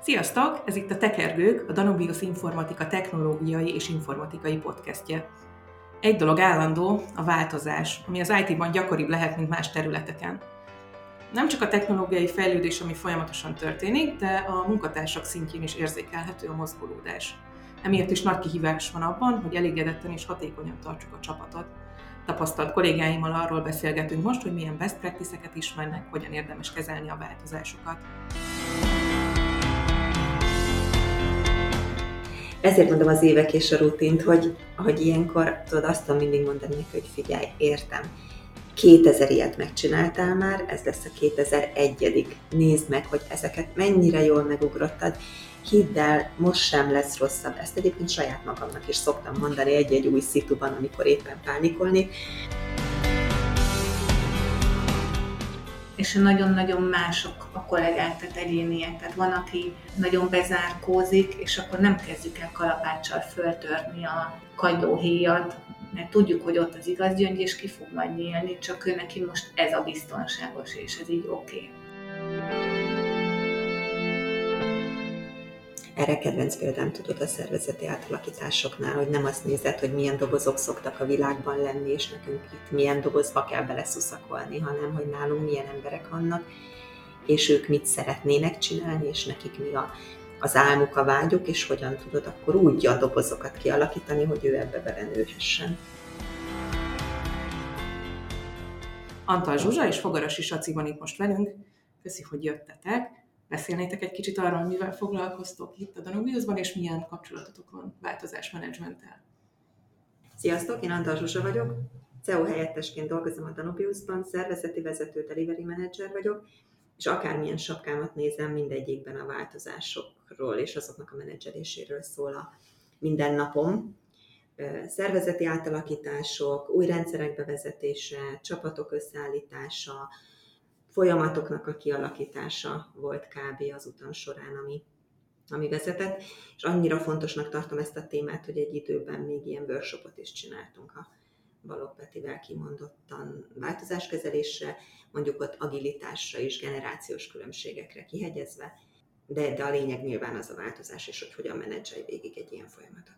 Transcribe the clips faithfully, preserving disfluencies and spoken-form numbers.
Sziasztok! Ez itt a Tekergők, a Danubius Informatika technológiai és informatikai podcastje. Egy dolog állandó, a változás, ami az í té-ban gyakoribb lehet, mint más területeken. Nem csak a technológiai fejlődés, ami folyamatosan történik, de a munkatársak szintjén is érzékelhető a mozgolódás. Emiatt is nagy kihívás van abban, hogy elégedetten és hatékonyan tartsuk a csapatot. Tapasztalt kollégáimmal arról beszélgetünk most, hogy milyen best practice-eket ismernek, hogyan érdemes kezelni a változásokat. Ezért mondom az évek és a rutint, hogy, hogy ilyenkor tudod azt tudom mindig mondani neki, hogy figyelj, értem, kétezer ilyet megcsináltál már, ez lesz a kétezer-egyedik. Nézd meg, hogy ezeket mennyire jól megugrottad. Hidd el, most sem lesz rosszabb. Ezt egyébként saját magamnak is szoktam mondani egy-egy új szituban, amikor éppen pánikolnék. És nagyon-nagyon mások a kollégák, tehát egyéniek. Tehát van, aki nagyon bezárkózik, és akkor nem kezdjük el kalapáccsal föltörni a kagylóhéjat, mert tudjuk, hogy ott az igaz gyöngy, és ki fog majd nyílni, csak ő neki most ez a biztonságos, és ez így oké. Okay. Erre kedvenc példám tudod a szervezeti átalakításoknál, hogy nem azt nézed, hogy milyen dobozok szoktak a világban lenni, és nekünk itt milyen dobozba kell beleszuszakolni, hanem hogy nálunk milyen emberek vannak, és ők mit szeretnének csinálni, és nekik mi a, az álmuk, a vágyuk, és hogyan tudod akkor úgy a dobozokat kialakítani, hogy ő ebbe belenőhessen. Antal Zsuzsa és Fogarasi Saci van itt most velünk. Köszi, hogy jöttetek. Beszélnétek egy kicsit arról, hogy mivel foglalkoztok itt a Danubiusban, és milyen kapcsolatotok van változásmenedzsmenttel. Sziasztok, én Antal Zsuzsa vagyok, cé e o helyettesként dolgozom a Danubiusban, szervezeti vezető, delivery manager vagyok, és akármilyen sapkámat nézem, mindegyikben a változásokról és azoknak a menedzseléséről szól a mindennapom. Szervezeti átalakítások, új rendszerek bevezetése, csapatok összeállítása, folyamatoknak a kialakítása volt kb. Az utam során, ami, ami vezetett, és annyira fontosnak tartom ezt a témát, hogy egy időben még ilyen workshopot is csináltunk a Balogh Petivel kimondottan változáskezelésre, mondjuk ott agilitásra és generációs különbségekre kihegyezve, de, de a lényeg nyilván az a változás, és hogy hogyan menedzselj végig egy ilyen folyamatot.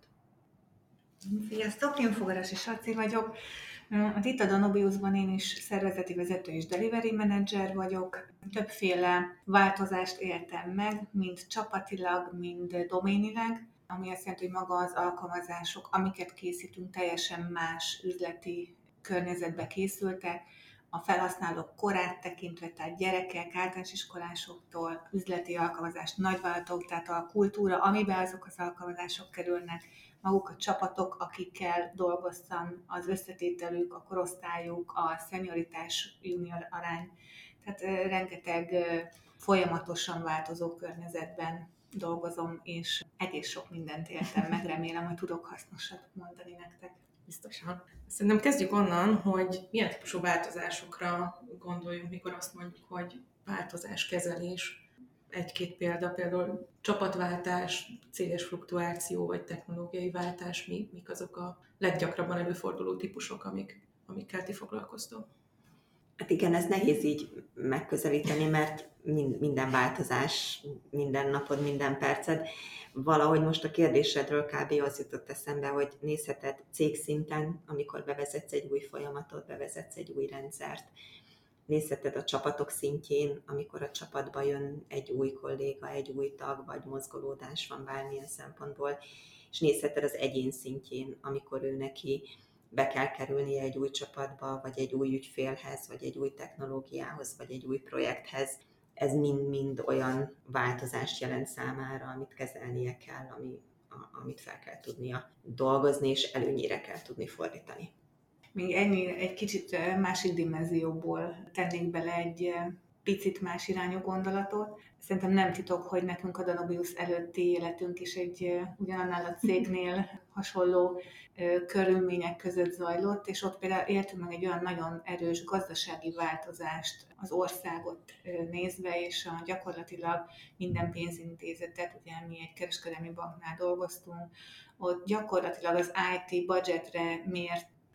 Sziasztok, én Fogarasi Saci vagyok. Itt a Danubiusban én is szervezeti vezető és delivery manager vagyok. Többféle változást éltem meg, mind csapatilag, mind doménileg, ami azt jelenti, hogy maga az alkalmazások, amiket készítünk, teljesen más üzleti környezetbe készültek. A felhasználók korát tekintve, tehát gyerekek, általános iskolásoktól, üzleti alkalmazást, nagyvállalatok, tehát a kultúra, amiben azok az alkalmazások kerülnek, maguk a csapatok, akikkel dolgoztam, az összetételük, a korosztályuk, a szenioritás junior arány. Tehát rengeteg folyamatosan változó környezetben dolgozom, és egész sok mindent éltem meg, remélem, hogy tudok hasznosat mondani nektek. Biztosan. Szerintem kezdjük onnan, hogy milyen típusú változásokra gondoljunk, mikor azt mondjuk, hogy változáskezelés. Egy-két példa, például csapatváltás, céges fluktuáció vagy technológiai váltás, mi, mik azok a leggyakrabban előforduló típusok, amik, amikkel ti foglalkoztok? Hát igen, ez nehéz így megközelíteni, mert minden változás, minden napod, minden perced. Valahogy most a kérdésedről kb. Az jutott eszembe, hogy nézheted cégszinten, amikor bevezetsz egy új folyamatot, bevezetsz egy új rendszert. Nézheted a csapatok szintjén, amikor a csapatba jön egy új kolléga, egy új tag, vagy mozgolódás van bármilyen szempontból, és nézheted az egyén szintjén, amikor ő neki be kell kerülnie egy új csapatba, vagy egy új ügyfélhez, vagy egy új technológiához, vagy egy új projekthez. Ez mind-mind olyan változást jelent számára, amit kezelnie kell, ami, amit fel kell tudnia dolgozni, és előnyére kell tudni fordítani. Még ennyi, egy kicsit másik dimenzióból tennénk bele egy picit más irányú gondolatot. Szerintem nem titok, hogy nekünk a Danubius előtti életünk is egy ugyanannál a cégnél hasonló körülmények között zajlott, és ott például éltünk meg egy olyan nagyon erős gazdasági változást az országot nézve, és a gyakorlatilag minden pénzintézetet, ugye mi egy kereskedelmi banknál dolgoztunk, ott gyakorlatilag az í té budgetre mért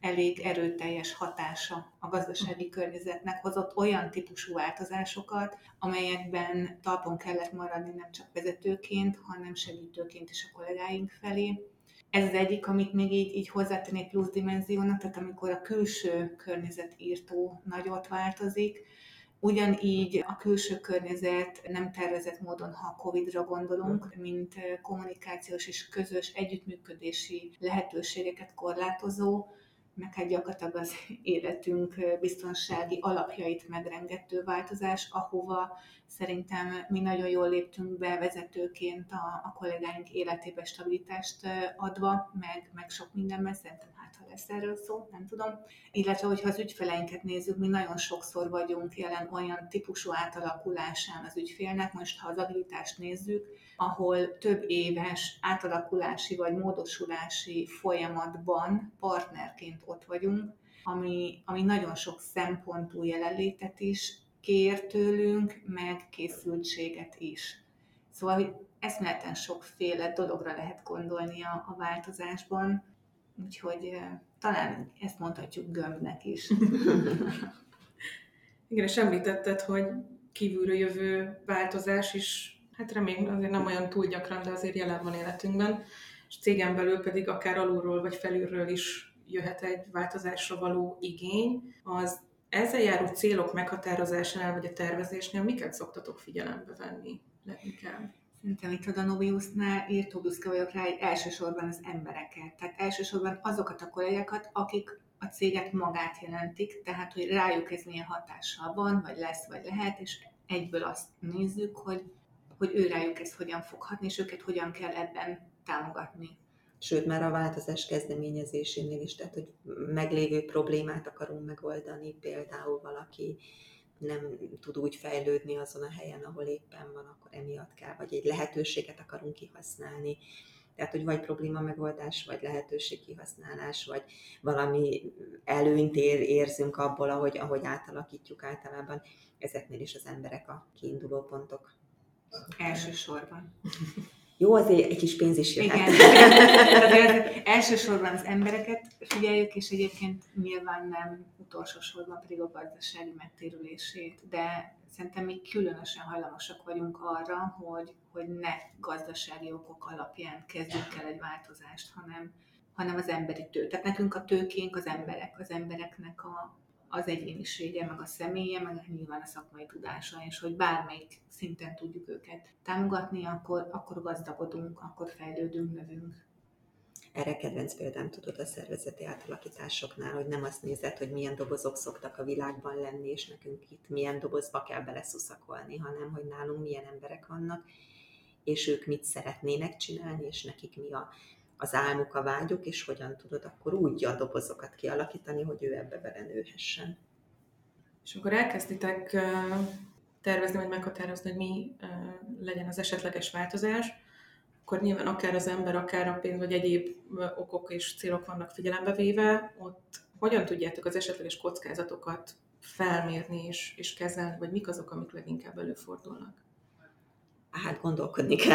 elég erőteljes hatása a gazdasági környezetnek, hozott olyan típusú változásokat, amelyekben talpon kellett maradni nem csak vezetőként, hanem segítőként is a kollégáink felé. Ez az egyik, amit még így, így hozzátennék plusz dimenziónak, tehát amikor a külső környezetírtó nagyot változik, ugyanígy a külső környezet nem tervezett módon, ha a Covidra gondolunk, mint kommunikációs és közös együttműködési lehetőségeket korlátozó, meg hát gyakorlatilag az életünk biztonsági alapjait megrengető változás, ahova szerintem mi nagyon jól léptünk be vezetőként a, a kollégáink életébe stabilitást adva, meg, meg sok mindenben, szerintem hát ha lesz erről szó, nem tudom. Illetve, hogyha az ügyfeleinket nézzük, mi nagyon sokszor vagyunk jelen olyan típusú átalakulásán az ügyfélnek, most ha az agilitást nézzük, ahol több éves átalakulási vagy módosulási folyamatban partnerként ott vagyunk, ami, ami nagyon sok szempontú jelenlétet is kér tőlünk, meg készültséget is. Szóval, hogy eszméleten sokféle dologra lehet gondolni a, a változásban, úgyhogy eh, talán ezt mondhatjuk gömbnek is. Igen, és említetted, hogy kívülről jövő változás is, hát remélem azért nem olyan túl gyakran, de azért jelen van életünkben, és cégen belül pedig akár alulról vagy felülről is jöhet egy változásra való igény. Az ezzel járó célok meghatározásánál vagy a tervezésnél miket szoktatok figyelembe venni leginkább? Szerintem itt a Danubiusnál írtó büszke vagyok rá, hogy elsősorban az embereket. Tehát elsősorban azokat a kollégákat, akik a céget magát jelentik, tehát hogy rájuk ez milyen hatással van, vagy lesz, vagy lehet, és egyből azt nézzük, hogy, hogy ő rájuk ez hogyan fog hatni, és őket hogyan kell ebben támogatni. Sőt, már a változás kezdeményezésénél is, tehát hogy meglévő problémát akarunk megoldani, például valaki nem tud úgy fejlődni azon a helyen, ahol éppen van, akkor emiatt kell, vagy egy lehetőséget akarunk kihasználni. Tehát, hogy vagy probléma megoldás, vagy lehetőség kihasználás, vagy valami előnyt érzünk abból, ahogy, ahogy átalakítjuk általában. Ezeknél is az emberek a kiinduló pontok. Elsősorban. Jó, azért egy kis pénz is jöhet. Igen, elsősorban az embereket figyeljük, és egyébként nyilván nem utolsó sorban pedig a gazdasági megtérülését, de szerintem mi különösen hajlamosak vagyunk arra, hogy, hogy ne gazdasági okok alapján kezdjük el egy változást, hanem, hanem az emberi tő. Tehát nekünk a tőkénk az emberek, az embereknek a, az egyénisége, meg a személye, meg nyilván a szakmai tudása, és hogy bármelyik szinten tudjuk őket támogatni, akkor, akkor gazdagodunk, akkor fejlődünk, növünk. Erre kedvenc példám tudod a szervezeti átalakításoknál, hogy nem azt nézed, hogy milyen dobozok szoktak a világban lenni, és nekünk itt milyen dobozba kell beleszuszakolni, hanem hogy nálunk milyen emberek vannak, és ők mit szeretnének csinálni, és nekik mi a, az álmuk, a vágyuk, és hogyan tudod akkor úgy a dobozokat kialakítani, hogy ő ebbe belenőhessen. És akkor elkezditek tervezni, vagy meghatározni, hogy mi legyen az esetleges változás, akkor nyilván akár az ember, akár a pénz, vagy egyéb okok és célok vannak figyelembe véve, ott hogyan tudjátok az esetleges kockázatokat felmérni és, és kezelni, vagy mik azok, amik leginkább előfordulnak? Hát gondolkodni kell.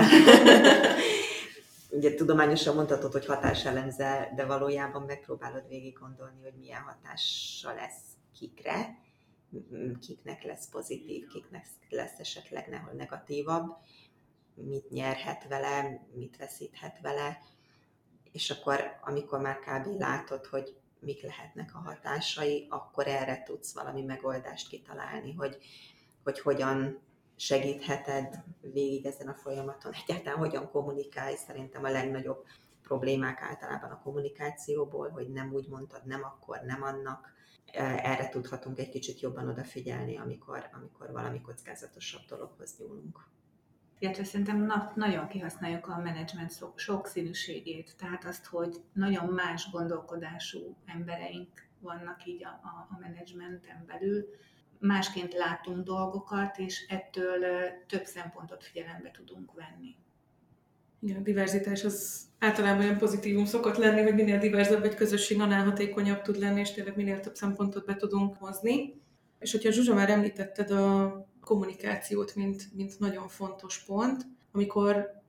Ugye tudományosan mondhatod, hogy hatáselemzel, de valójában megpróbálod végig gondolni, hogy milyen hatása lesz kikre, kiknek lesz pozitív, kiknek lesz esetleg nehol negatívabb, mit nyerhet vele, mit veszíthet vele, és akkor, amikor már kb. Látod, hogy mik lehetnek a hatásai, akkor erre tudsz valami megoldást kitalálni, hogy, hogy hogyan segítheted végig ezen a folyamaton. Egyáltalán hogyan kommunikálj, szerintem a legnagyobb problémák általában a kommunikációból, hogy nem úgy mondtad, nem akkor, nem annak. Erre tudhatunk egy kicsit jobban odafigyelni, amikor, amikor valami kockázatosabb dologhoz nyúlunk. Illetve szerintem na, nagyon kihasználjuk a menedzsment sokszínűségét, tehát azt, hogy nagyon más gondolkodású embereink vannak így a, a, a menedzsmenten belül, másként látunk dolgokat, és ettől több szempontot figyelembe tudunk venni. Igen, a diverzitás az általában olyan pozitívum szokott lenni, hogy minél diverzebb egy közösség, annál hatékonyabb tud lenni, és tényleg minél több szempontot be tudunk hozni. És hogyha Zsuzsa már említetted a kommunikációt, mint, mint nagyon fontos pont, amikor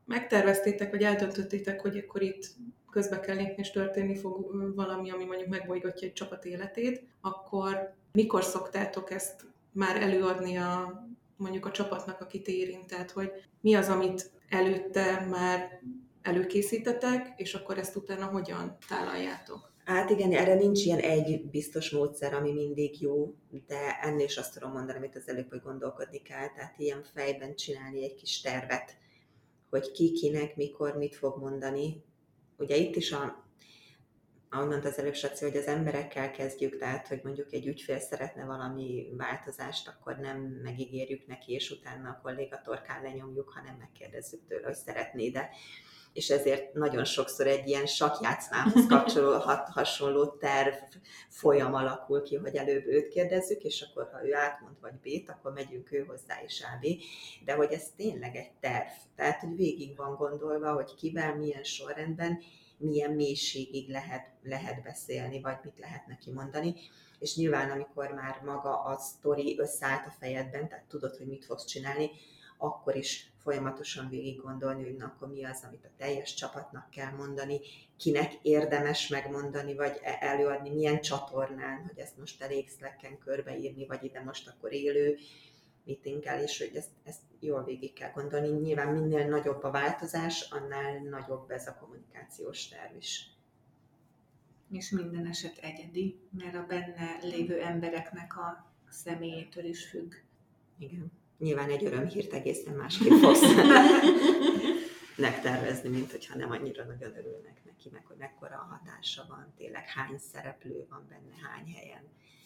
megterveztétek, vagy eldöntöttétek, hogy akkor itt közbe kell lépni, és történni fog valami, ami mondjuk megbolygatja egy csapat életét, akkor mikor szoktátok ezt már előadni a, mondjuk a csapatnak, akit érint? Tehát, hogy mi az, amit előtte már előkészítetek, és akkor ezt utána hogyan tálaljátok? Hát igen, erre nincs ilyen egy biztos módszer, ami mindig jó, de ennél is azt tudom mondani, amit az előbb, hogy gondolkodni kell, tehát ilyen fejben csinálni egy kis tervet, hogy ki, kinek, mikor, mit fog mondani. Ugye itt is, a, ahogy mondta az előbb Saci, hogy az emberekkel kezdjük, tehát, hogy mondjuk egy ügyfél szeretne valami változást, akkor nem megígérjük neki, és utána a kolléga torkán lenyomjuk, hanem megkérdezzük tőle, hogy szeretné, de és ezért nagyon sokszor egy ilyen sakkjátszmához kapcsoló hasonló terv folyam alakul ki, hogy előbb őt kérdezzük, és akkor ha ő átmond vagy B-t, akkor megyünk ő hozzá is á bé, de hogy ez tényleg egy terv, tehát hogy végig van gondolva, hogy kivel, milyen sorrendben, milyen mélységig lehet, lehet beszélni, vagy mit lehet neki mondani, és nyilván amikor már maga a sztori összeállt a fejedben, tehát tudod, hogy mit fogsz csinálni, akkor is folyamatosan végig gondolni, hogy na, akkor mi az, amit a teljes csapatnak kell mondani, kinek érdemes megmondani, vagy előadni, milyen csatornán, hogy ezt most elég Slacken körbeírni, vagy ide most akkor élő meetinggel, és hogy ezt, ezt jól végig kell gondolni. Nyilván minél nagyobb a változás, annál nagyobb ez a kommunikációs terv is. És minden eset egyedi, mert a benne lévő embereknek a személyétől is függ. Igen. Nyilván egy örömhírt egészen másképp fogsz megtervezni, mint hogyha nem annyira nagyon örülnek neki, meg hogy mekkora a hatása van, tényleg hány szereplő van benne, hány helyen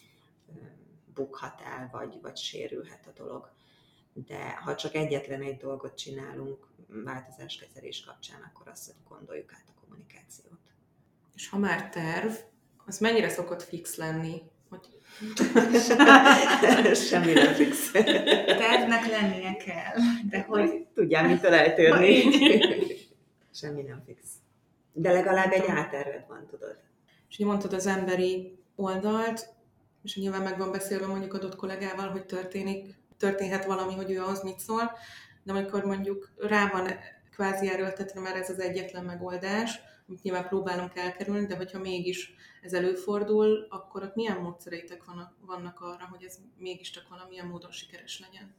bukhat el, vagy, vagy sérülhet a dolog. De ha csak egyetlen egy dolgot csinálunk változáskezelés kapcsán, akkor azt, hogy gondoljuk át a kommunikációt. És ha már terv, az mennyire szokott fix lenni? Hogy... Semmi nem fix. Tervnek lennie kell, de hogy... Tudjál, mitől eltérni. Semmi nem fix. De legalább egy átterved van, tudod. És így mondtad az emberi oldalt, és nyilván meg van beszélve mondjuk adott kollégával, hogy történik, történhet valami, hogy ő ahhoz mit szól, de amikor mondjuk rá van kvázi erőltetve, mert ez az egyetlen megoldás, amit nyilván próbálunk elkerülni, de hogyha mégis ez előfordul, akkor ott milyen módszereitek vannak, vannak arra, hogy ez mégiscsak valamilyen módon sikeres legyen?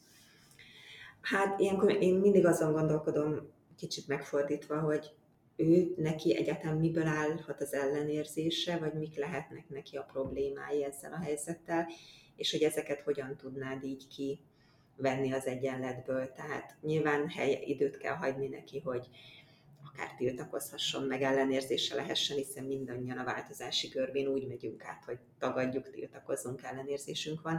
Hát ilyenkor én mindig azon gondolkodom, kicsit megfordítva, hogy ő, neki egyáltalán miből állhat az ellenérzése, vagy mik lehetnek neki a problémái ezzel a helyzettel, és hogy ezeket hogyan tudnád így kivenni az egyenletből. Tehát nyilván hely, időt kell hagyni neki, hogy akár tiltakozhasson, meg ellenérzése lehessen, hiszen mindannyian a változási görbén úgy megyünk át, hogy tagadjuk, tiltakozzunk, ellenérzésünk van.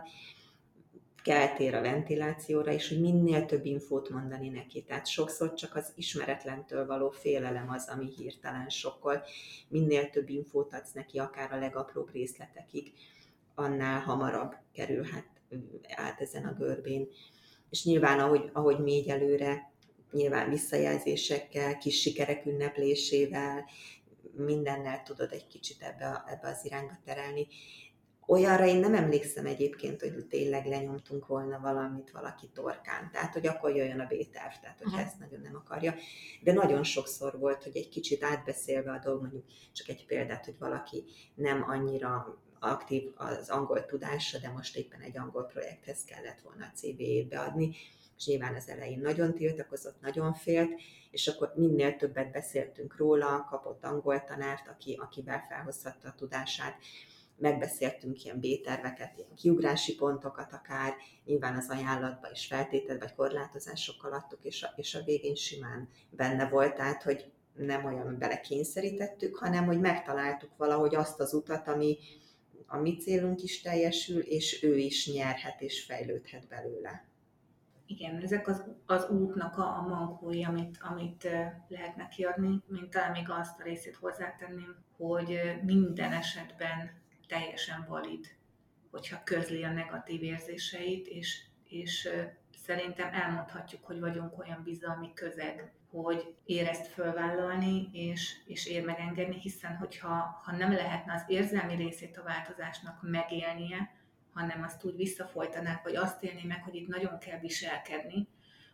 Keltér a ventilációra, és hogy minél több infót mondani neki. Tehát sokszor csak az ismeretlentől való félelem az, ami hirtelen sokkol. Minél több infót adsz neki, akár a legapróbb részletekig, annál hamarabb kerülhet át ezen a görbén. És nyilván, ahogy, ahogy mégy előre, nyilván visszajelzésekkel, kis sikerek ünneplésével, mindennel tudod egy kicsit ebbe, ebbe az irányba terelni. Olyanra én nem emlékszem egyébként, hogy tényleg lenyomtunk volna valamit valaki torkán. Tehát, hogy akkor jöjjön a B-terv, tehát, hogy ezt nagyon nem akarja. De nagyon sokszor volt, hogy egy kicsit átbeszélve a dolog, mondjuk csak egy példát, hogy valaki nem annyira aktív az angol tudása, de most éppen egy angol projekthez kellett volna a cé vé-jét beadni, és nyilván az elején nagyon tiltakozott, nagyon félt, és akkor minél többet beszéltünk róla, kapott angol tanárt, aki, akivel felhozhatta a tudását, megbeszéltünk ilyen B-terveket, ilyen kiugrási pontokat akár, nyilván az ajánlatban is feltétel vagy korlátozásokkal adtuk, és a, és a végén simán benne volt, tehát, hogy nem olyan belekényszerítettük, hanem, hogy megtaláltuk valahogy azt az utat, ami a mi célunk is teljesül, és ő is nyerhet és fejlődhet belőle. Igen, ezek az, az útnak a, a mankói, amit, amit lehetne kiadni, mint talán még azt a részét hozzátenném, hogy minden esetben teljesen valid, hogyha közli a negatív érzéseit, és, és szerintem elmondhatjuk, hogy vagyunk olyan bizalmi közeg, hogy ér ezt fölvállalni, és, és ér megengedni, hiszen hogyha ha nem lehetne az érzelmi részét a változásnak megélnie, hanem azt úgy visszafolytanák, vagy azt élni meg, hogy itt nagyon kell viselkedni,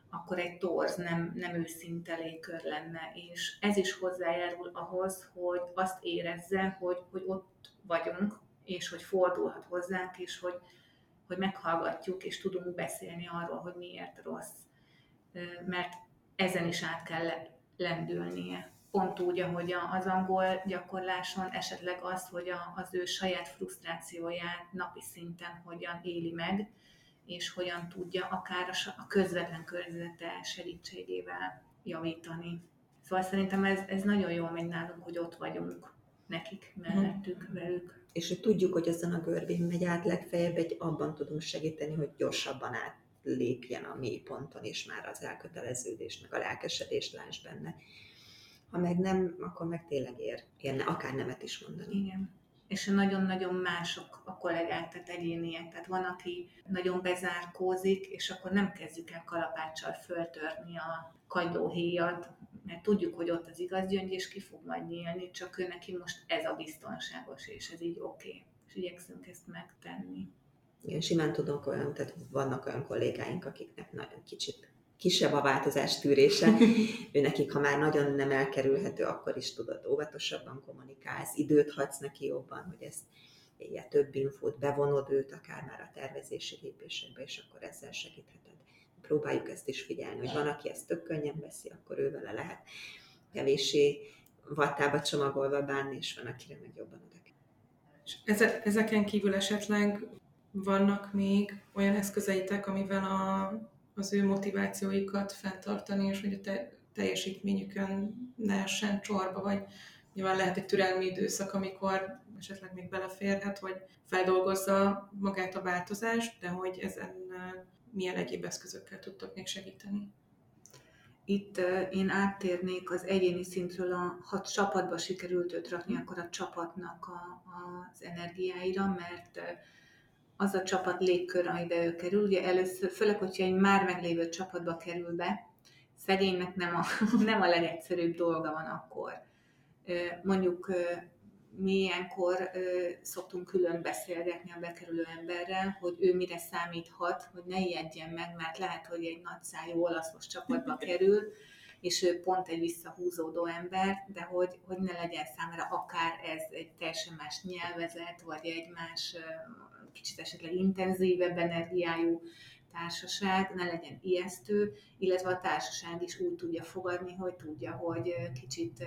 akkor egy torz, nem, nem őszinte légkör lenne, és ez is hozzájárul ahhoz, hogy azt érezze, hogy, hogy ott vagyunk, és hogy fordulhat hozzánk, és hogy, hogy meghallgatjuk, és tudunk beszélni arról, hogy miért rossz. Mert ezen is át kell lendülnie. Pont úgy, ahogy az angol gyakorláson esetleg az, hogy a, az ő saját frusztrációját napi szinten hogyan éli meg, és hogyan tudja akár a közvetlen környezete segítségével javítani. Szóval szerintem ez, ez nagyon jól megy nálunk, hogy ott vagyunk nekik, mellettük, velük. És hogy tudjuk, hogy azon a görbén megy át, legfeljebb egy abban tudunk segíteni, hogy gyorsabban átlépjen a mélyponton, és már az elköteleződés, meg a lelkesedés láss benne. Ha meg nem, akkor meg tényleg ér, érne akár nemet is mondani. Igen. És nagyon-nagyon mások a kollégák, tehát egyéniek. Tehát van, aki nagyon bezárkózik, és akkor nem kezdjük el kalapáccsal föltörni a kagylóhéjat, mert tudjuk, hogy ott az igaz gyöngy, és ki fog majd nyílni, csak ő neki most ez a biztonságos, és ez így oké. Okay. És igyekszünk ezt megtenni. Igen, simán tudunk olyan, tehát vannak olyan kollégáink, akiknek nagyon kicsit kisebb a változás tűrése. Ő nekik, ha már nagyon nem elkerülhető, akkor is tudod, óvatosabban kommunikálsz, időt hagysz neki jobban, hogy ezt ilyen több infót, bevonod őt akár már a tervezési lépésekbe, és akkor ezzel segítheted. Próbáljuk ezt is figyelni, hogy van, aki ezt tök könnyen veszi, akkor ő vele lehet kevéssé vattába csomagolva bánni, és van, akire meg jobban oda kell. Ezeken kívül esetleg vannak még olyan eszközeitek, amivel a az ő motivációikat fenntartani, és hogy a te, teljesítményükön ne essen csorba, vagy nyilván lehet egy türelmi időszak, amikor esetleg még beleférhet, hogy feldolgozza magát a változást, de hogy ezen milyen egyéb eszközökkel tudtok még segíteni. Itt uh, én áttérnék az egyéni szintről, a, ha csapatba sikerült őt rakni, akkor a csapatnak a, az energiáira, mert uh, az a csapat légkör, amiben ő kerül. Ugye először, főleg, hogyha egy már meglévő csapatba kerül be, szegénynek nem a, nem a legegyszerűbb dolga van akkor. Mondjuk mi ilyenkor szoktunk külön beszélgetni a bekerülő emberrel, hogy ő mire számíthat, hogy ne ijedjen meg, mert lehet, hogy egy nagyszájú olaszos csapatba kerül, és ő pont egy visszahúzódó ember, de hogy, hogy ne legyen számára akár ez egy teljesen más nyelvezet, vagy egy más, kicsit esetleg intenzívebb energiájú társaság, ne legyen ijesztő, illetve a társaság is úgy tudja fogadni, hogy tudja, hogy kicsit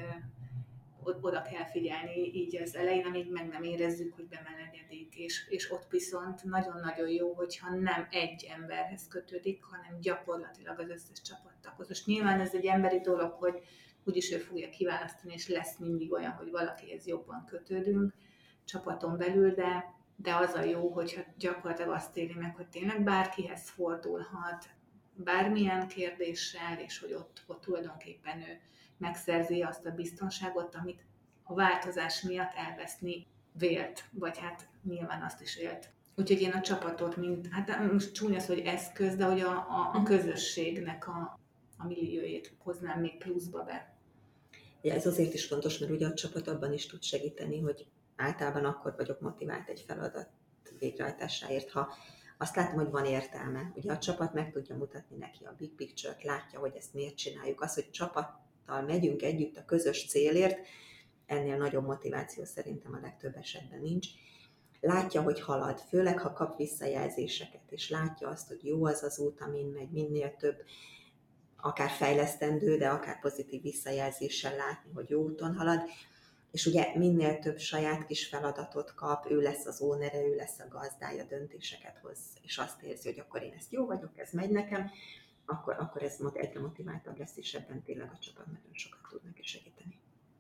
oda kell figyelni így az elején, amíg meg nem érezzük, hogy bemelegedik, és, és ott viszont nagyon-nagyon jó, hogyha nem egy emberhez kötődik, hanem gyakorlatilag az összes csapattaghoz. Most nyilván ez egy emberi dolog, hogy úgyis ő fogja kiválasztani, és lesz mindig olyan, hogy valakihez jobban kötődünk csapaton belül, de, de az a jó, hogyha gyakorlatilag azt éli meg, hogy tényleg bárkihez fordulhat, bármilyen kérdéssel, és hogy ott, ott tulajdonképpen ő megszerzi azt a biztonságot, amit a változás miatt elveszni vélt, vagy hát nyilván azt is élt. Úgyhogy én a csapatot, mint, hát most csúnya az, hogy eszköz, de hogy a, a, a közösségnek a, a milliójét hoznám még pluszba be. Ja, ez azért is fontos, mert ugye a csapat abban is tud segíteni, hogy általában akkor vagyok motivált egy feladat végrehajtásáért, ha azt látom, hogy van értelme. Ugye a csapat meg tudja mutatni neki a big picture-t, látja, hogy ezt miért csináljuk. Az, hogy csapattal megyünk együtt a közös célért, ennél nagyobb motiváció szerintem a legtöbb esetben nincs. Látja, hogy halad, főleg ha kap visszajelzéseket, és látja azt, hogy jó az az út, amin megy, minél több, akár fejlesztendő, de akár pozitív visszajelzéssel látni, hogy jó úton halad, és ugye minél több saját kis feladatot kap, ő lesz az ónere, ő lesz a gazdája, döntéseket hoz, és azt érzi, hogy akkor én ezt jó vagyok, ez megy nekem, akkor, akkor ez egyre motiváltabb lesz, és ebben tényleg a csapat nagyon sokat tud neki segíteni.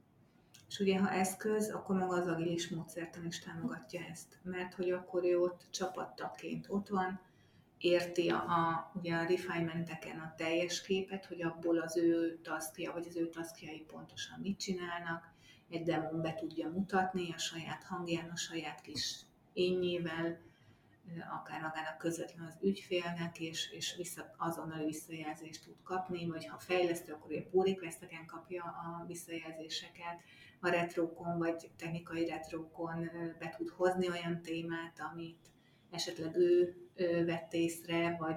És ugye, ha eszköz, akkor maga az agilis módszertan is támogatja ezt, mert hogy akkor ő ott csapattaként ott van, érti a, a, ugye a refinementeken a teljes képet, hogy abból az ő taskja, vagy az ő taskjai pontosan mit csinálnak, egy demón be tudja mutatni a saját hangján, a saját kis énnyével, akár magának közvetlenül az ügyfélnek, és, és vissza, azonnali visszajelzést tud kapni, vagy ha fejlesztő, akkor ilyen pull requesteken kapja a visszajelzéseket, a retrókon, vagy technikai retrókon be tud hozni olyan témát, amit esetleg ő, ő vett észre, vagy,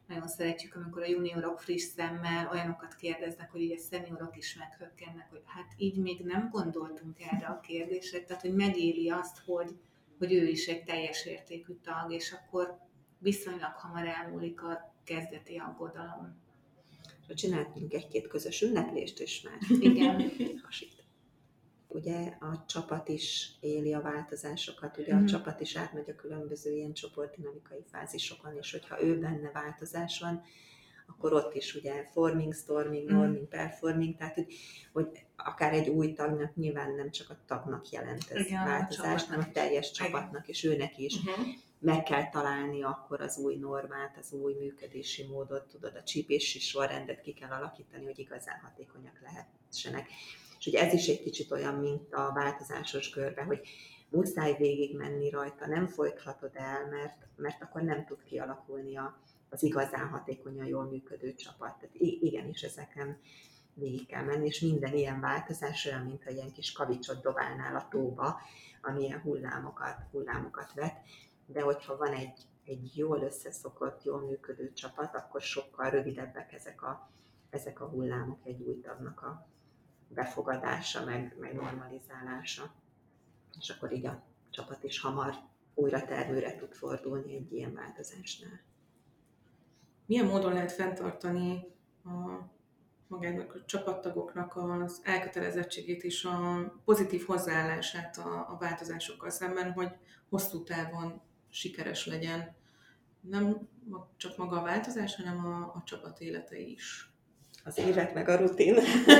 nagyon szeretjük, amikor a juniorok friss szemmel olyanokat kérdeznek, hogy így a szeniorok is meghökkennek, hogy hát így még nem gondoltunk erre a kérdésre, tehát hogy megéli azt, hogy, hogy ő is egy teljes értékű tag, és akkor viszonylag hamar elmúlik a kezdeti aggodalom. Csináltunk egy-két közös ünneplést, és már Igen. hasít. Ugye a csapat is éli a változásokat, ugye Mhm. a csapat is átmegy a különböző ilyen csoportdinamikai fázisokon, és hogyha ő benne változás van, akkor ott is ugye forming, storming, Mhm. norming, performing, tehát hogy, hogy akár egy új tagnak nyilván nem csak a tagnak jelent ez Igen, a változást, hanem a teljes Igen. csapatnak, és őnek is Uh-huh. meg kell találni akkor az új normát, az új működési módot, tudod, a csípési sorrendet ki kell alakítani, hogy igazán hatékonyak lehessenek. És ugye ez is egy kicsit olyan, mint a változásos görbe, hogy muszáj végig menni rajta, nem folythatod el, mert, mert akkor nem tud kialakulni a, az igazán hatékonyan jól működő csapat. Tehát igenis ezeken végig kell menni, és minden ilyen változás olyan, mintha ilyen kis kavicsot dobálnál a tóba, ami ilyen hullámokat, hullámokat vet. De hogyha van egy, egy jól összeszokott, jól működő csapat, akkor sokkal rövidebbek ezek a, ezek a hullámok egy új tagnak a befogadása, meg, meg normalizálása. És akkor így a csapat is hamar újra termőre tud fordulni egy ilyen változásnál. Milyen módon lehet fenntartani a magának a csapattagoknak az elkötelezettségét és a pozitív hozzáállását a, a változásokkal szemben, hogy hosszú távon sikeres legyen? Nem csak maga a változás, hanem a, a csapat élete is. Az évek meg a rutin.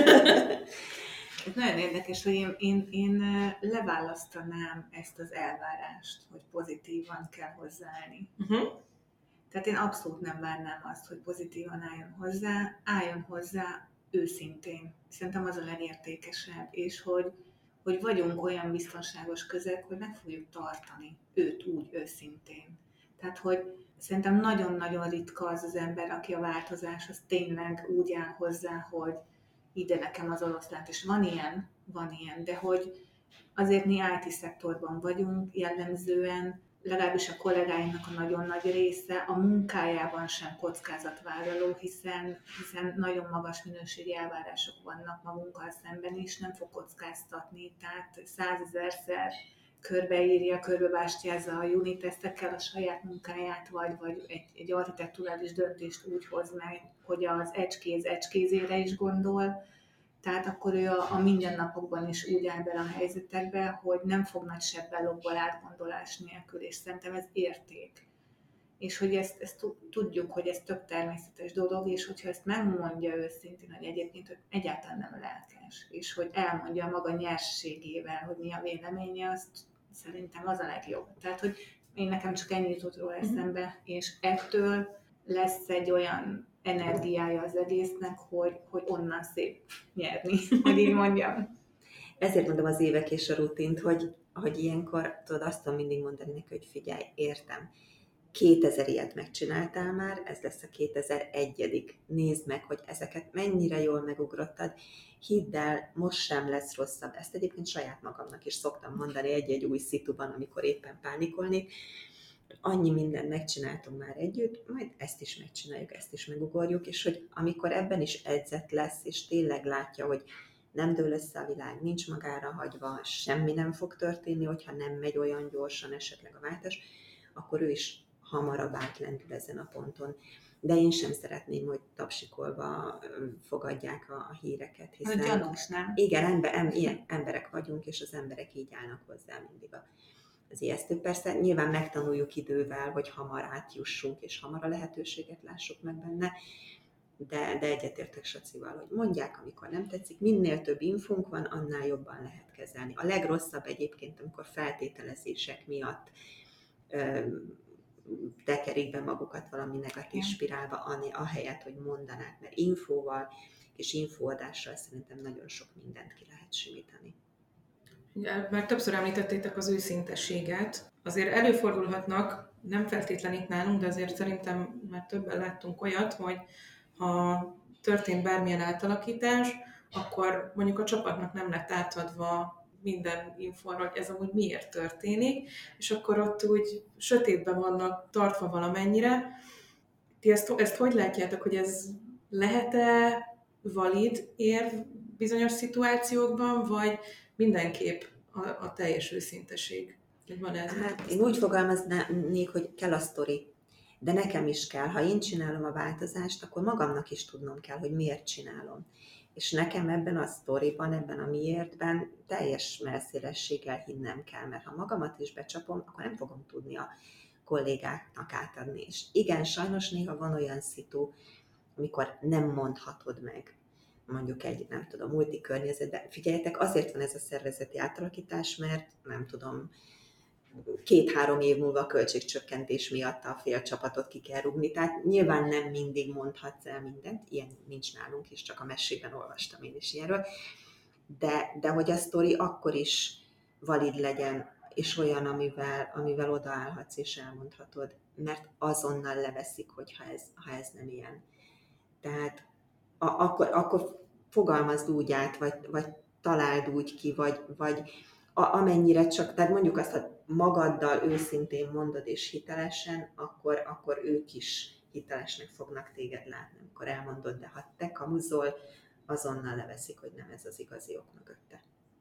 Ez nagyon érdekes, hogy én, én, én leválasztanám ezt az elvárást, hogy pozitívan kell hozzáállni. Uh-huh. Tehát én abszolút nem várnám azt, hogy pozitívan álljon hozzá, álljon hozzá őszintén. Szerintem az a legértékesebb, és hogy, hogy vagyunk olyan biztonságos közeg, hogy meg fogjuk tartani őt úgy őszintén. Tehát, hogy szerintem nagyon-nagyon ritka az az ember, aki a változáshoz tényleg úgy áll hozzá, hogy ide nekem az oroszlát, és van ilyen, van ilyen, de hogy azért mi í té-szektorban vagyunk, jellemzően legalábbis a kollégáinknak a nagyon nagy része a munkájában sem kockázatvállaló, hiszen, hiszen nagyon magas minőségi elvárások vannak magunkkal szemben is, nem fog kockáztatni, tehát százezerszer körbeírja, körbebástyázza a unit tesztekkel a saját munkáját, vagy, vagy egy, egy architekturális döntést úgy hoz meg, hogy az ecskéz ecskézére is gondol, tehát akkor ő a, a mindennapokban is úgy áll bele a helyzetekbe, hogy nem fog nagy sebbellopból átgondolás nélkül, és szerintem ez érték. És hogy ezt, ezt tudjuk, hogy ez tök természetes dolog, és hogyha ezt megmondja őszintén, hogy egyébként hogy egyáltalán nem lelkes, és hogy elmondja maga nyerségével, hogy mi a véleménye, azt szerintem az a legjobb. Tehát, hogy én nekem csak ennyi jutott róla eszembe, és ettől lesz egy olyan energiája az egésznek, hogy, hogy onnan szép nyerni, hogy így mondjam. Ezért mondom az évek és a rutint, hogy, hogy ilyenkor tudod azt tudom mindig mondani neki, hogy figyelj, értem, kétezer ilyet megcsináltál már, ez lesz a kétezer-egyedik. Nézd meg, hogy ezeket mennyire jól megugrottad. Hidd el, most sem lesz rosszabb. Ezt egyébként saját magamnak is szoktam mondani egy-egy új szituban, amikor éppen pánikolnék. Annyi mindent megcsináltunk már együtt, majd ezt is megcsináljuk, ezt is megugorjuk, és hogy amikor ebben is edzett lesz, és tényleg látja, hogy nem dől össze a világ, nincs magára hagyva, semmi nem fog történni, hogyha nem megy olyan gyorsan esetleg a váltás, akkor ő is hamarabb átlendül ezen a ponton. De én sem szeretném, hogy tapsikolva fogadják a, a híreket. Hiszen, a gyanús, nem? Igen, ember, em, ilyen emberek vagyunk, és az emberek így állnak hozzá mindig a, az ijesztő. Persze nyilván megtanuljuk idővel, hogy hamar átjussunk, és hamar a lehetőséget lássuk meg benne, de, de egyetértek Sacival, hogy mondják, amikor nem tetszik, minél több infónk van, annál jobban lehet kezelni. A legrosszabb egyébként, amikor feltételezések miatt ö, tekerik be magukat valami negatív spirálba, ahelyett, hogy mondanák, mert infóval és infóadással szerintem nagyon sok mindent ki lehet simítani. Ja, már többször említettétek az őszintességet. Azért előfordulhatnak, nem feltétlenül itt nálunk, de azért szerintem már többen láttunk olyat, hogy ha történt bármilyen átalakítás, akkor mondjuk a csapatnak nem lett átadva minden infóra, hogy ez amúgy miért történik, és akkor ott úgy sötétben vannak tartva valamennyire. Ti ezt, ezt hogy látjátok, hogy ez lehet-e valid érv bizonyos szituációkban, vagy mindenképp a, a teljes őszinteség? Van ez? Hát én úgy fogalmaznék, hogy kell a sztori, de nekem is kell. Ha én csinálom a változást, akkor magamnak is tudnom kell, hogy miért csinálom. És nekem ebben a sztoriban, ebben a miértben teljes messzélességgel hinnem kell, mert ha magamat is becsapom, akkor nem fogom tudni a kollégáknak átadni. És igen, sajnos néha van olyan szitu, amikor nem mondhatod meg, mondjuk egy, nem tudom, multi környezetben. Figyeljetek, azért van ez a szervezeti átalakítás, mert nem tudom, két-három év múlva a költségcsökkentés miatt a fél csapatot ki kell rúgni. Tehát nyilván nem mindig mondhatsz el mindent, ilyen nincs nálunk is, csak a mesében olvastam én is ilyenről, de, de hogy a sztori akkor is valid legyen, és olyan, amivel, amivel odaállhatsz és elmondhatod, mert azonnal leveszik, hogyha ez, ha ez nem ilyen. Tehát a, akkor, akkor fogalmazd úgy át, vagy, vagy találd úgy ki, vagy, vagy a, amennyire csak, tehát mondjuk azt, ha magaddal őszintén mondod és hitelesen, akkor, akkor ők is hitelesnek fognak téged látni, amikor elmondod, de ha te kamuzol, azonnal leveszik, hogy nem ez az igazi ok mögötte.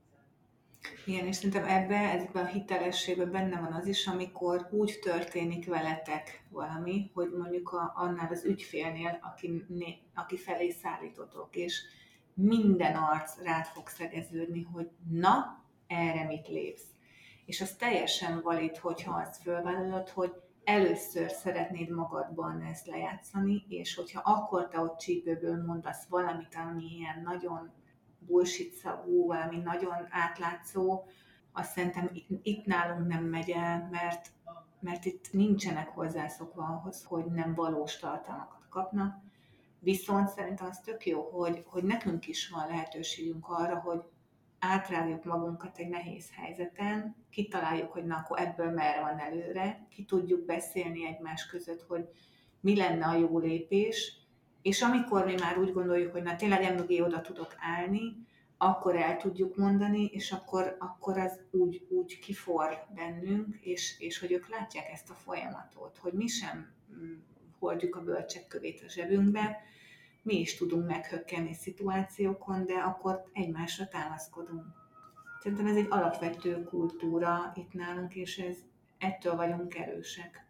Igen, és szerintem ebben, ezben a hitelességben benne van az is, amikor úgy történik veletek valami, hogy mondjuk a, annál az ügyfélnél, aki, aki felé szállítotok, és minden arc rád fog szegeződni, hogy na, erre mit lépsz. És az teljesen valid, hogyha azt fölvállalod, hogy először szeretnéd magadban ezt lejátszani, és hogyha akkor te ott csípőből mondasz valamit, ami ilyen nagyon bullshit szagú, valami nagyon átlátszó, azt szerintem itt nálunk nem megy el, mert, mert itt nincsenek hozzászokva ahhoz, hogy nem valós tartalmakat kapnak. Viszont szerintem az tök jó, hogy, hogy nekünk is van lehetőségünk arra, hogy átrágjuk magunkat egy nehéz helyzeten, kitaláljuk, hogy na, akkor ebből merre van előre, ki tudjuk beszélni egymás között, hogy mi lenne a jó lépés, és amikor mi már úgy gondoljuk, hogy na tényleg emögé oda tudok állni, akkor el tudjuk mondani, és akkor, akkor az úgy, úgy kifor bennünk, és, és hogy ők látják ezt a folyamatot, hogy mi sem hordjuk a bölcsek kövét a zsebünkbe, mi is tudunk meghökkenni szituációkon, de akkor egymásra támaszkodunk. Szerintem ez egy alapvető kultúra itt nálunk, és ez, ettől vagyunk erősek.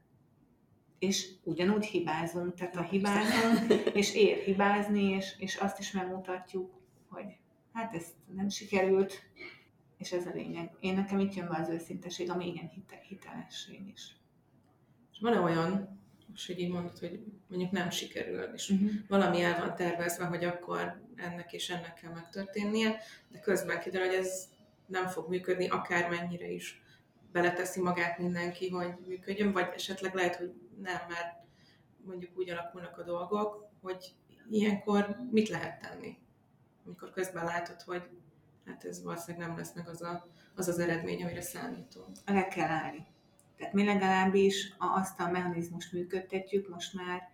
És ugyanúgy hibázunk, tehát a hibázunk, és ér hibázni, és, és azt is megmutatjuk, hogy hát ez nem sikerült, és ez a lényeg. Én nekem itt jön be az őszinteség, ami igen hitelesség is. És van-e olyan, most hogy így mondod, hogy mondjuk nem sikerül, és uh-huh. valami el van tervezve, hogy akkor ennek és ennek kell megtörténnie, de közben kiderül, hogy ez nem fog működni, akármennyire is beleteszi magát mindenki, hogy működjön, vagy esetleg lehet, hogy nem, mert mondjuk úgy alakulnak a dolgok, hogy ilyenkor mit lehet tenni? Amikor közben látod, hogy hát ez valószínűleg nem lesz meg az a, az, az eredmény, amire számítunk. Le kell állni. Tehát mi legalábbis azt a mechanizmust működtetjük, most már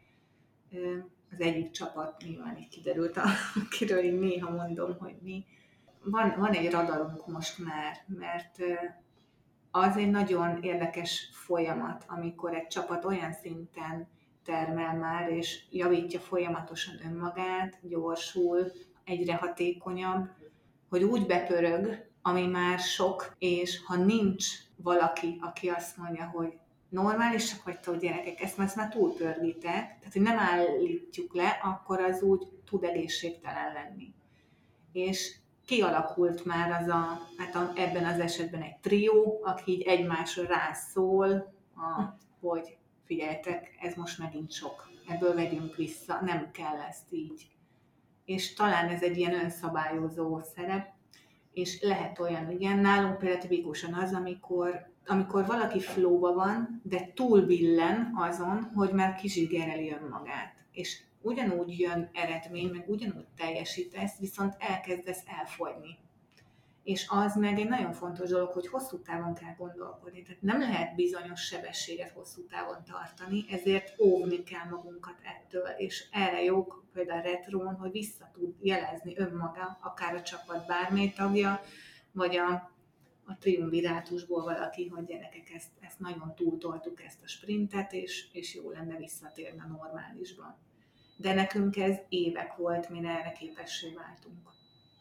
az egyik csapat nyilván így kiderült, akiről én néha mondom, hogy mi. Van, van egy radarunk most már, mert az egy nagyon érdekes folyamat, amikor egy csapat olyan szinten termel már, és javítja folyamatosan önmagát, gyorsul, egyre hatékonyabb, hogy úgy bepörög, ami már sok, és ha nincs valaki, aki azt mondja, hogy normálisak vagytok gyerekek, ezt, ezt már túlpörgitek, tehát hogy nem állítjuk le, akkor az úgy tud egészségtelen lenni. És kialakult már az a, hát a, ebben az esetben egy trió, aki így egymásra rászól, a, hogy figyeljetek, ez most megint sok, ebből vegyünk vissza, nem kell ezt így. És talán ez egy ilyen önszabályozó szerep, és lehet olyan, igen, nálunk például tipikusan az, amikor, amikor valaki flowba van, de túlbillen azon, hogy már kizsigereli önmagát. És ugyanúgy jön eredmény, meg ugyanúgy teljesítesz, viszont elkezdesz elfogyni. És az meg egy nagyon fontos dolog, hogy hosszú távon kell gondolkodni. Tehát nem lehet bizonyos sebességet hosszú távon tartani, ezért óvni kell magunkat ettől. És erre jók például a retrón, hogy vissza tud jelezni önmaga, akár a csapat bármely tagja, vagy a, a triumvirátusból valaki, hogy gyerekek, ezt, ezt nagyon túltoltuk, ezt a sprintet, és, és jó lenne visszatérni a normálisban. De nekünk ez évek volt, mire erre képessé váltunk.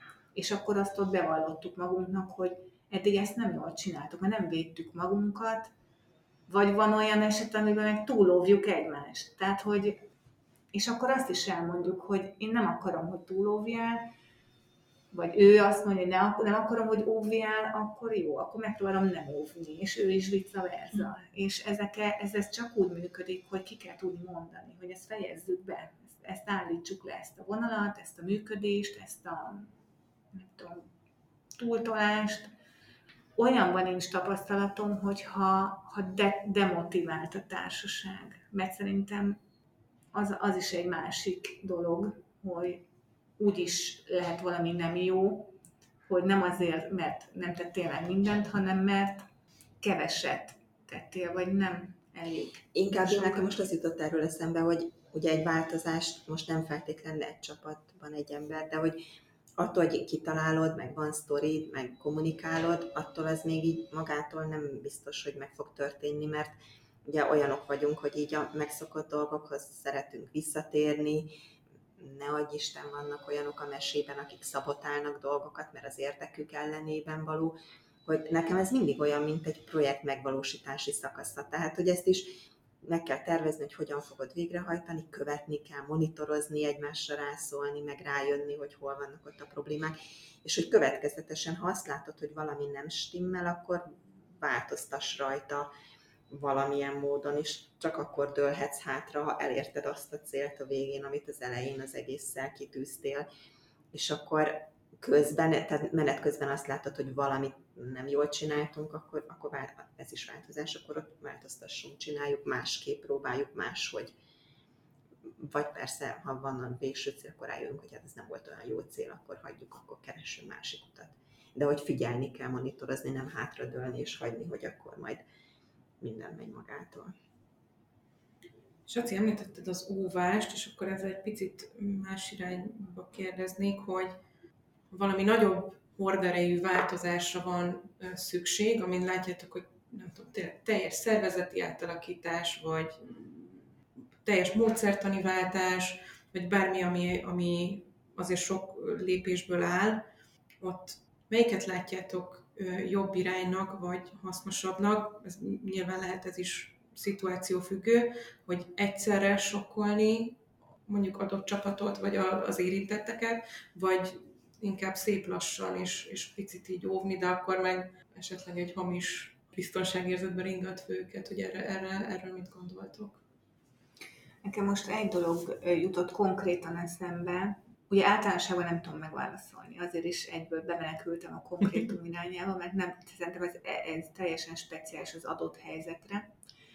És akkor azt ott bevallottuk magunknak, hogy eddig ezt nem jól csináltuk, mert nem védtük magunkat, vagy van olyan eset, amiben meg túlóvjuk egymást. Tehát, hogy, és akkor azt is elmondjuk, hogy én nem akarom, hogy túlóvjál, vagy ő azt mondja, hogy ne, nem akarom, hogy óvjál, akkor jó, akkor megpróbálom nem óvni, és ő is vice versa. Mm. És ezek, ez, ez csak úgy működik, hogy ki kell tudni mondani, hogy ezt fejezzük be, ezt, ezt állítsuk le, ezt a vonalat, ezt a működést, ezt a nem tudom, túltolást. Olyanban nincs tapasztalatom, hogyha ha de, demotivált a társaság, mert szerintem az, az is egy másik dolog, hogy úgy is lehet valami nem jó, hogy nem azért, mert nem tettél meg mindent, hanem mert keveset tettél, vagy nem elég. Inkább én nekem most az jutott erről eszembe, hogy ugye egy változást most nem feltétlenül egy csapatban egy ember, de hogy attól, hogy kitalálod, meg van sztorid, meg kommunikálod, attól az még így magától nem biztos, hogy meg fog történni, mert ugye olyanok vagyunk, hogy így a megszokott dolgokhoz szeretünk visszatérni, ne adj Isten, vannak olyanok a mesében, akik szabotálnak dolgokat, mert az érdekük ellenében való, hogy nekem ez mindig olyan, mint egy projekt megvalósítási szakasza. Tehát, hogy ezt is meg kell tervezni, hogy hogyan fogod végrehajtani, követni kell, monitorozni, egymásra rászólni, meg rájönni, hogy hol vannak ott a problémák, és hogy következetesen, ha azt látod, hogy valami nem stimmel, akkor változtass rajta valamilyen módon, és csak akkor dőlhetsz hátra, ha elérted azt a célt a végén, amit az elején az egésszel kitűztél, és akkor közben, tehát menet közben azt látod, hogy valamit nem jól csináltunk, akkor, akkor ez is változás, akkor ott változtassunk, csináljuk másképp, próbáljuk máshogy. Vagy persze, ha van a végső cél, akkor rájövünk, hogy hát ez nem volt olyan jó cél, akkor hagyjuk, akkor keressünk másik utat. De hogy figyelni kell, monitorozni, nem hátradőlni és hagyni, hogy akkor majd minden megy magától. Saci, említetted az óvást, és akkor ez egy picit más irányba kérdeznék, hogy valami nagyobb horderejű változásra van szükség, amin látjátok, hogy nem tudom, teljes szervezeti átalakítás, vagy teljes módszertani váltás, vagy bármi, ami, ami azért sok lépésből áll, ott melyiket látjátok jobb iránynak, vagy hasznosabbnak? Ez nyilván lehet ez is szituációfüggő, hogy egyszerre sokkolni mondjuk adott csapatot, vagy az érintetteket, vagy inkább szép lassan, és, és picit így óvni, de akkor meg esetleg egy hamis biztonságérzetben ringat őket, hogy erre, erre, erről mit gondoltok? Nekem most egy dolog jutott konkrétan eszembe, ugye általánosságban nem tudom megválaszolni, azért is egyből bemenekültem a konkrétum irányába, mert nem, szerintem ez, ez teljesen speciális az adott helyzetre,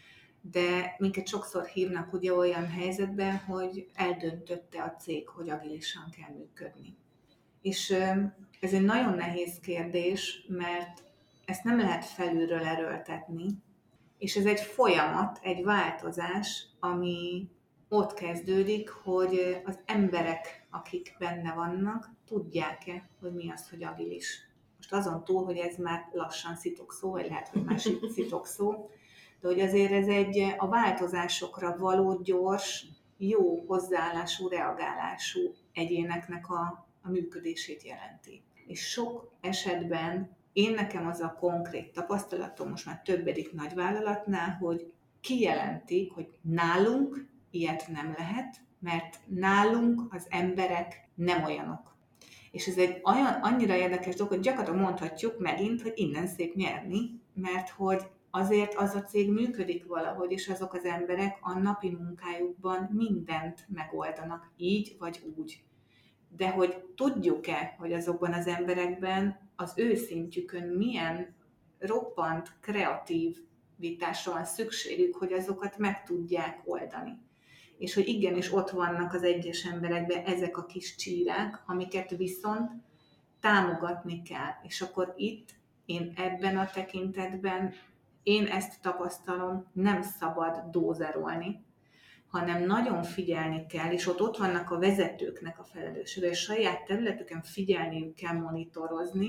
de minket sokszor hívnak ugye olyan helyzetben, hogy eldöntötte a cég, hogy agilisan kell működni. És ez egy nagyon nehéz kérdés, mert ezt nem lehet felülről erőltetni, és ez egy folyamat, egy változás, ami ott kezdődik, hogy az emberek, akik benne vannak, tudják-e, hogy mi az, hogy agilis. Most azon túl, hogy ez már lassan szitokszó, vagy lehet, hogy már szitokszó, de hogy azért ez egy a változásokra való gyors, jó hozzáállású, reagálású egyéneknek a, a működését jelenti. És sok esetben én nekem az a konkrét tapasztalatom most már többedik nagyvállalatnál, hogy kijelentik, hogy nálunk ilyet nem lehet, mert nálunk az emberek nem olyanok. És ez egy olyan, annyira érdekes dolog, hogy gyakorlatilag mondhatjuk megint, hogy innen szép nyerni, mert hogy azért az a cég működik valahogy, és azok az emberek a napi munkájukban mindent megoldanak, így vagy úgy. De hogy tudjuk-e, hogy azokban az emberekben az ő szintjükön milyen roppant kreativitásra van szükségük, hogy azokat meg tudják oldani. És hogy igenis ott vannak az egyes emberekben ezek a kis csírák, amiket viszont támogatni kell. És akkor itt én ebben a tekintetben, én ezt tapasztalom, nem szabad dózerolni, hanem nagyon figyelni kell, és ott, ott vannak a vezetőknek a felelőssége, és saját területüken figyelniük kell monitorozni,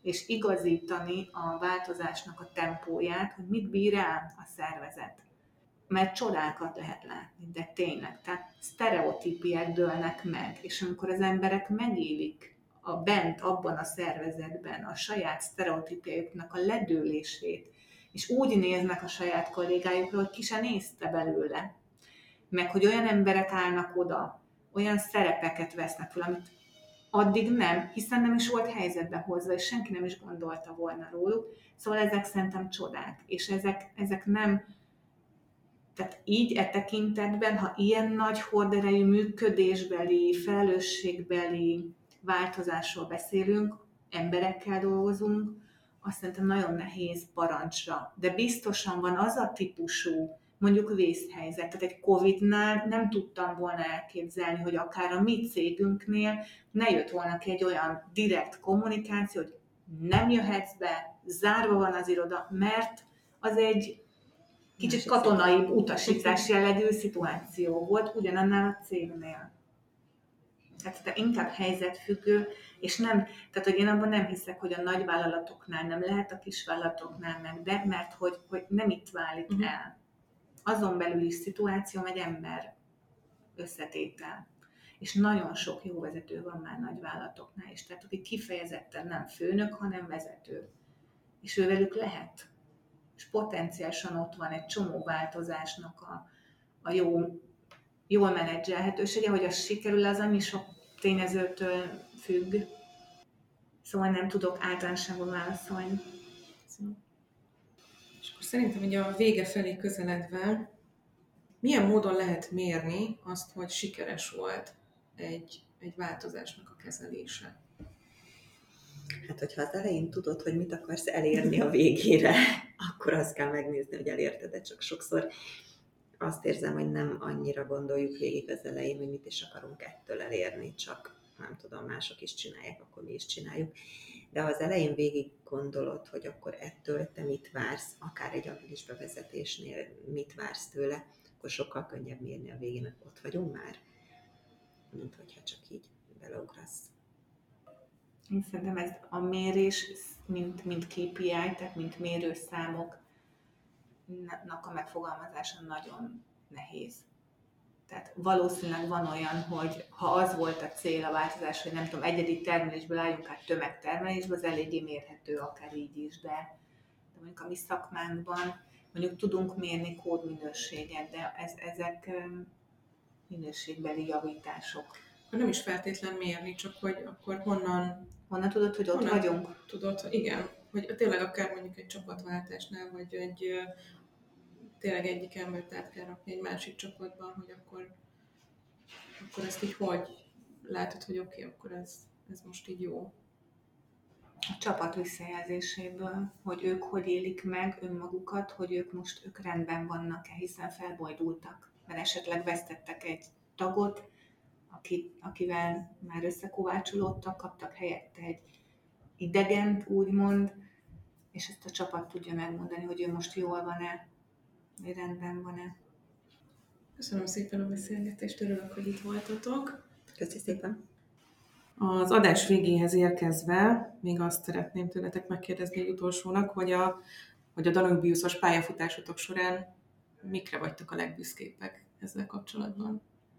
és igazítani a változásnak a tempóját, hogy mit bír el a szervezet. Mert csodákat lehet látni, de tényleg, tehát sztereotípiák dőlnek meg, és amikor az emberek megélik a bent, abban a szervezetben a saját sztereotípiájuknak a ledőlését, és úgy néznek a saját kollégájukra, hogy ki se nézte belőle, meg hogy olyan emberek állnak oda, olyan szerepeket vesznek fel, amit addig nem, hiszen nem is volt helyzetbe hozva, és senki nem is gondolta volna róluk. Szóval ezek szerintem csodák, és ezek, ezek nem, tehát így e tekintetben, ha ilyen nagy horderejű működésbeli, felelősségbeli változásról beszélünk, emberekkel dolgozunk, azt szerintem nagyon nehéz parancsra. De biztosan van az a típusú, mondjuk vészhelyzet. Tehát egy Covidnál nem tudtam volna elképzelni, hogy akár a mi cégünknél ne jött volna ki egy olyan direkt kommunikáció, hogy nem jöhetsz be, zárva van az iroda, mert az egy kicsit katonai utasítás jellegű szituáció volt ugyanannál a cégnél. Tehát de inkább helyzetfüggő, és nem, tehát hogy én abban nem hiszek, hogy a nagyvállalatoknál nem lehet, a kisvállalatoknál meg, de mert hogy, hogy nem itt válik uh-huh. el. Azon belül is szituáció, meg ember összetétel. És nagyon sok jó vezető van már nagyvállalatoknál is, tehát aki kifejezetten nem főnök, hanem vezető. És ővelük lehet. És potenciálisan ott van egy csomó változásnak a, a jó, jól menedzselhetősége, hogy az sikerül, az annyi sok tényezőtől függ. Szóval nem tudok általánosságban válaszolni. És akkor szerintem ugye a vége felé közeledve, milyen módon lehet mérni azt, hogy sikeres volt egy, egy változásnak a kezelése? Hát, hogyha az elején tudod, hogy mit akarsz elérni a végére, akkor azt kell megnézni, hogy elérted, de csak sokszor azt érzem, hogy nem annyira gondoljuk végig az elején, hogy mit is akarunk ettől elérni, csak nem tudom, mások is csinálják, akkor mi is csináljuk. De ha az elején végig gondolod, hogy akkor ettől te mit vársz, akár egy agilis bevezetésnél mit vársz tőle, akkor sokkal könnyebb mérni a végén, hogy ott vagyunk már, mint hogyha csak így beleugrasz. Én szerintem ez a mérés, mint, mint ká pé i, tehát mint mérőszámoknak a megfogalmazása nagyon nehéz. Tehát valószínűleg van olyan, hogy ha az volt a cél, a változás, hogy nem tudom, egyedi termelésből álljunk át tömegtermelésbe, az eléggé mérhető akár így is, de, de mondjuk a mi szakmánkban mondjuk tudunk mérni kódminőséget, de ez, ezek minőségbeli javítások. Nem is feltétlen mérni, csak hogy akkor honnan... Honnan tudod, hogy ott honnan vagyunk? Tudod, hogy igen, hogy tényleg akár mondjuk egy csapatváltásnál, vagy egy tényleg egyik embert át kell rakni egy másik csapatban, hogy akkor, akkor ezt így hogy látod, hogy oké, okay, akkor ez, ez most így jó. A csapat visszajelzéséből, hogy ők hogy élik meg önmagukat, hogy ők most ők rendben vannak-e, hiszen felbojdultak, mert esetleg vesztettek egy tagot, Aki, akivel már összekovácsolódtak, kaptak helyette egy idegent, úgymond, és ezt a csapat tudja megmondani, hogy ő most jól van-e, hogy rendben van-e. Köszönöm szépen a beszélgetést, örülök, hogy itt voltatok. Köszi szépen. Az adás végéhez érkezve még azt szeretném tőletek megkérdezni egy utolsónak, hogy a, hogy a Danubiusos pályafutásotok során mikre vagytok a legbüszkébbek ezzel kapcsolatban?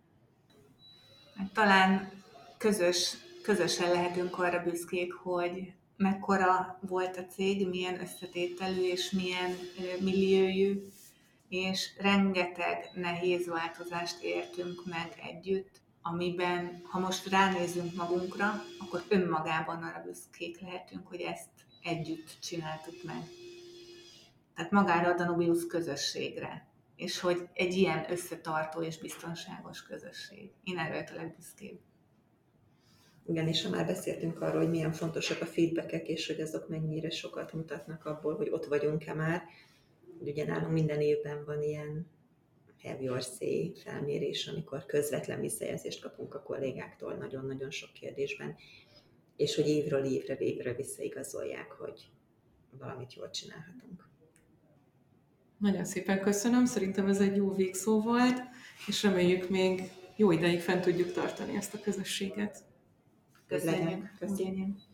Talán közös, közösen lehetünk arra büszkék, hogy mekkora volt a cég, milyen összetételű és milyen milliójú, és rengeteg nehéz változást értünk meg együtt, amiben, ha most ránézünk magunkra, akkor önmagában arra büszkék lehetünk, hogy ezt együtt csináltuk meg. Tehát magára a Danubius közösségre. És hogy egy ilyen összetartó és biztonságos közösség. Én erről a legbüszkébb. Igen, és ha már beszéltünk arról, hogy milyen fontosak a feedbackek, és hogy azok mennyire sokat mutatnak abból, hogy ott vagyunk-e már. Ugye nálunk minden évben van ilyen have your say felmérés, amikor közvetlen visszajelzést kapunk a kollégáktól nagyon-nagyon sok kérdésben, és hogy évről évre, évre visszaigazolják, hogy valamit jól csinálhatunk. Nagyon szépen köszönöm, szerintem ez egy jó végszó volt, és reméljük még jó ideig fent tudjuk tartani ezt a közösséget. Köszönjük. Köszönjük.